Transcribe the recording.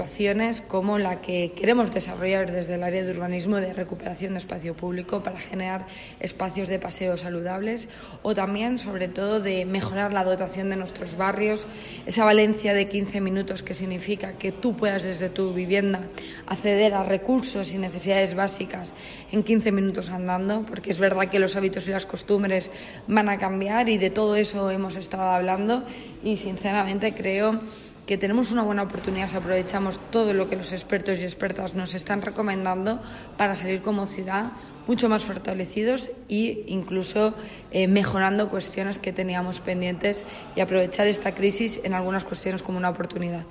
Acciones como la que queremos desarrollar desde el área de urbanismo de recuperación de espacio público para generar espacios de paseo saludables, o también, sobre todo, de mejorar la dotación de nuestros barrios, esa Valencia de 15 minutos que significa que tú puedas desde tu vivienda acceder a recursos y necesidades básicas en 15 minutos andando, porque es verdad que los hábitos y las costumbres van a cambiar y de todo eso hemos estado hablando y sinceramente creo que tenemos una buena oportunidad si aprovechamos todo lo que los expertos y expertas nos están recomendando para salir como ciudad mucho más fortalecidos e incluso mejorando cuestiones que teníamos pendientes y aprovechar esta crisis en algunas cuestiones como una oportunidad.